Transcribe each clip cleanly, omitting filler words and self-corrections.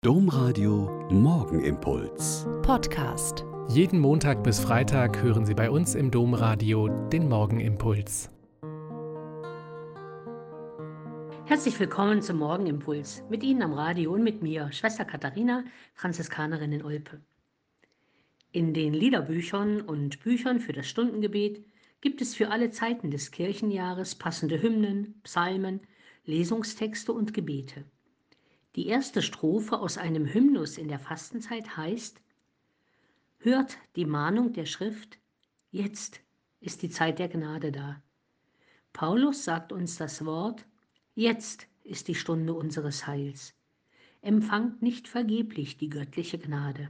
Domradio Morgenimpuls. Podcast. Jeden Montag bis Freitag hören Sie bei uns im Domradio den Morgenimpuls. Herzlich willkommen zum Morgenimpuls. Mit Ihnen am Radio und mit mir, Schwester Katharina, Franziskanerin in Olpe. In den Liederbüchern und Büchern für das Stundengebet gibt es für alle Zeiten des Kirchenjahres passende Hymnen, Psalmen, Lesungstexte und Gebete. Die erste Strophe aus einem Hymnus in der Fastenzeit heißt: Hört die Mahnung der Schrift, jetzt ist die Zeit der Gnade da. Paulus sagt uns das Wort: Jetzt ist die Stunde unseres Heils. Empfangt nicht vergeblich die göttliche Gnade.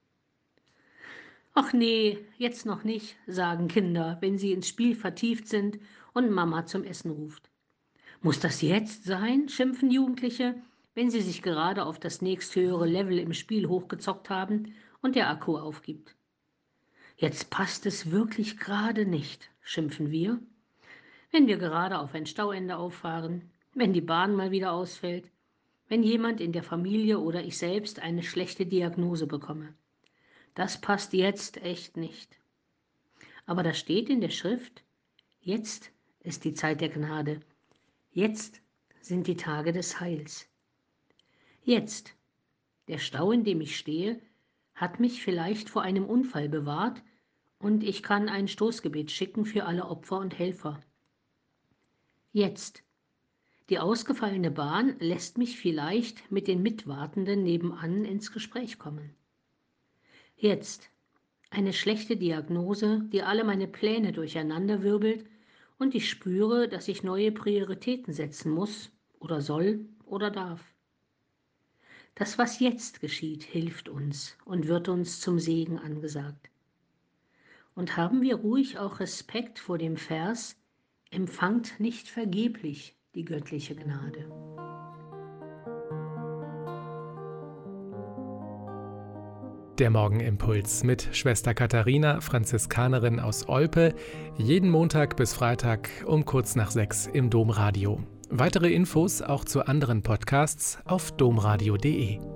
Ach nee, jetzt noch nicht, sagen Kinder, wenn sie ins Spiel vertieft sind und Mama zum Essen ruft. Muss das jetzt sein, schimpfen Jugendliche, wenn sie sich gerade auf das nächsthöhere Level im Spiel hochgezockt haben und der Akku aufgibt. Jetzt passt es wirklich gerade nicht, schimpfen wir, wenn wir gerade auf ein Stauende auffahren, wenn die Bahn mal wieder ausfällt, wenn jemand in der Familie oder ich selbst eine schlechte Diagnose bekomme. Das passt jetzt echt nicht. Aber da steht in der Schrift: Jetzt ist die Zeit der Gnade. Jetzt sind die Tage des Heils. Jetzt. Der Stau, in dem ich stehe, hat mich vielleicht vor einem Unfall bewahrt und ich kann ein Stoßgebet schicken für alle Opfer und Helfer. Jetzt. Die ausgefallene Bahn lässt mich vielleicht mit den Mitwartenden nebenan ins Gespräch kommen. Jetzt. Eine schlechte Diagnose, die alle meine Pläne durcheinanderwirbelt und ich spüre, dass ich neue Prioritäten setzen muss oder soll oder darf. Das, was jetzt geschieht, hilft uns und wird uns zum Segen angesagt. Und haben wir ruhig auch Respekt vor dem Vers: Empfangt nicht vergeblich die göttliche Gnade. Der Morgenimpuls mit Schwester Katharina, Franziskanerin aus Olpe, jeden Montag bis Freitag um kurz nach 6 im Domradio. Weitere Infos auch zu anderen Podcasts auf domradio.de.